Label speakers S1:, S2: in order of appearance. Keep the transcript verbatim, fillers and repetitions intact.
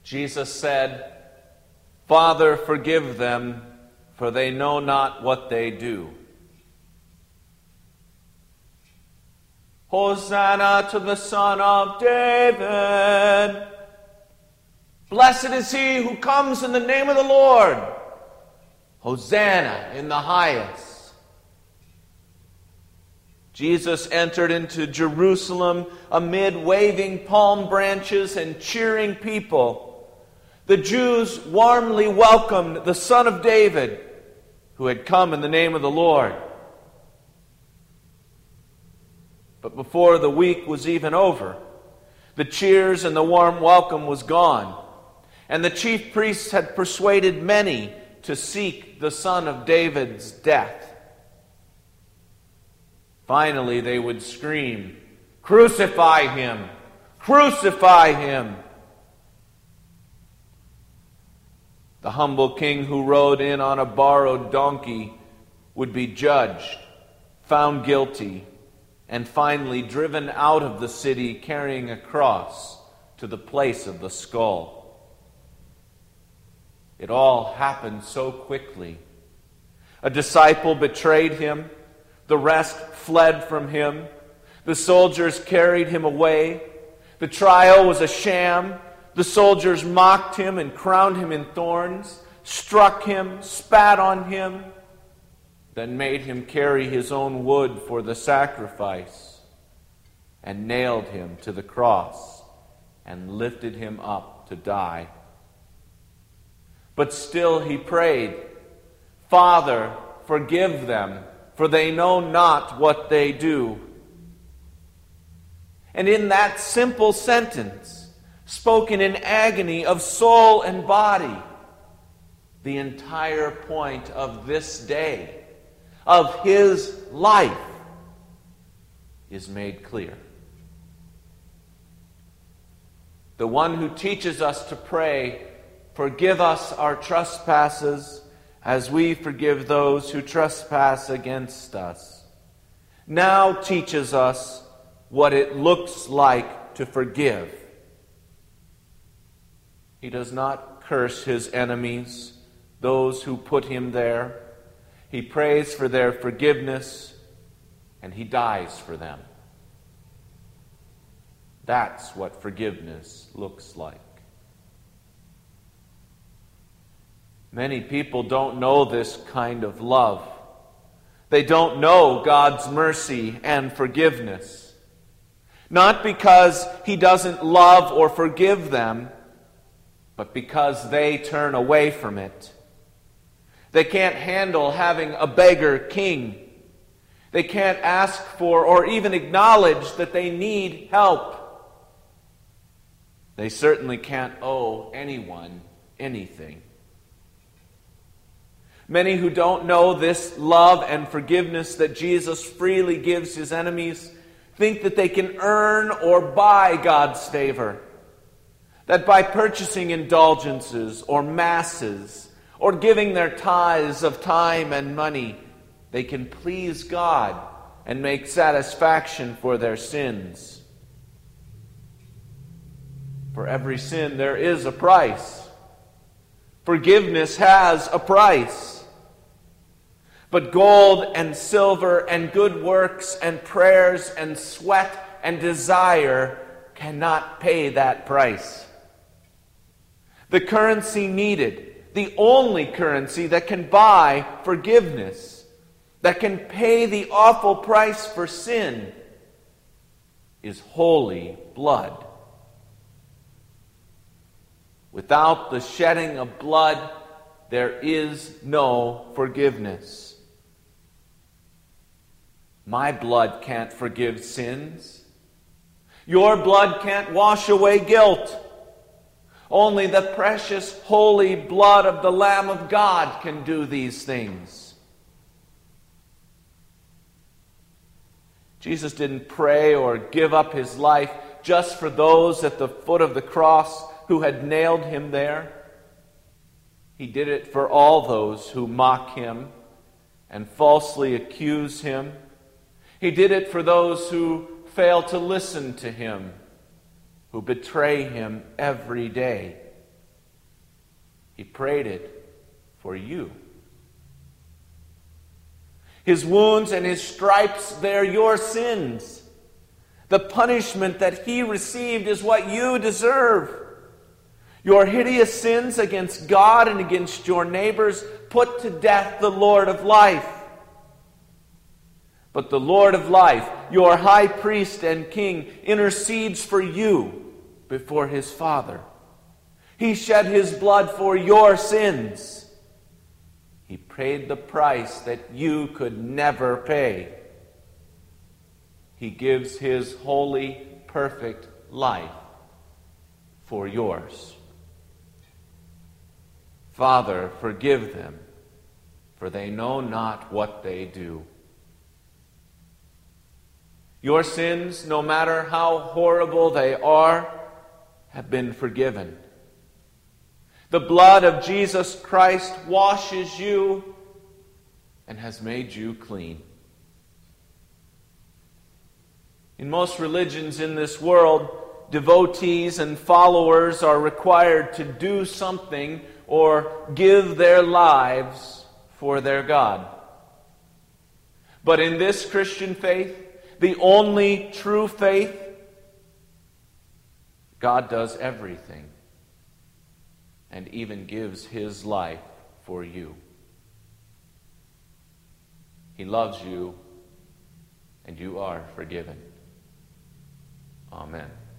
S1: Jesus said, "Father, forgive them, for they know not what they do." Hosanna to the Son of David! Blessed is he who comes in the name of the Lord! Hosanna in the highest! Jesus entered into Jerusalem amid waving palm branches and cheering people. The Jews warmly welcomed the Son of David, who had come in the name of the Lord. But before the week was even over, the cheers and the warm welcome was gone, and the chief priests had persuaded many to seek the Son of David's death. Finally, they would scream, "Crucify him! Crucify him!" The humble king who rode in on a borrowed donkey would be judged, found guilty, and finally driven out of the city carrying a cross to the place of the skull. It all happened so quickly. A disciple betrayed him. The rest fled from him. The soldiers carried him away. The trial was a sham. The soldiers mocked him and crowned him in thorns, struck him, spat on him, then made him carry his own wood for the sacrifice, and nailed him to the cross, and lifted him up to die. But still he prayed, "Father, forgive them, for they know not what they do." And in that simple sentence, spoken in agony of soul and body, the entire point of this day, of his life, is made clear. The one who teaches us to pray, "Forgive us our trespasses, as we forgive those who trespass against us," now teaches us what it looks like to forgive. He does not curse his enemies, those who put him there. He prays for their forgiveness, and he dies for them. That's what forgiveness looks like. Many people don't know this kind of love. They don't know God's mercy and forgiveness. Not because he doesn't love or forgive them, but because they turn away from it. They can't handle having a beggar king. They can't ask for or even acknowledge that they need help. They certainly can't owe anyone anything. Many who don't know this love and forgiveness that Jesus freely gives his enemies think that they can earn or buy God's favor. That by purchasing indulgences or masses, or giving their tithes of time and money, they can please God and make satisfaction for their sins. For every sin there is a price. Forgiveness has a price. But gold and silver and good works and prayers and sweat and desire cannot pay that price. The currency needed, the only currency that can buy forgiveness, that can pay the awful price for sin, is holy blood. Without the shedding of blood, there is no forgiveness. My blood can't forgive sins. Your blood can't wash away guilt. Only the precious, holy blood of the Lamb of God can do these things. Jesus didn't pray or give up his life just for those at the foot of the cross who had nailed him there. He did it for all those who mock him and falsely accuse him. He did it for those who fail to listen to him, who betray him every day. He prayed it for you. His wounds and his stripes, they're your sins. The punishment that he received is what you deserve. Your hideous sins against God and against your neighbors put to death the Lord of life. But the Lord of life, your high priest and king, intercedes for you before his Father. He shed his blood for your sins. He paid the price that you could never pay. He gives his holy, perfect life for yours. Father, forgive them, for they know not what they do. Your sins, no matter how horrible they are, have been forgiven. The blood of Jesus Christ washes you and has made you clean. In most religions in this world, devotees and followers are required to do something or give their lives for their God. But in this Christian faith, the only true faith, God does everything and even gives his life for you. He loves you, and you are forgiven. Amen.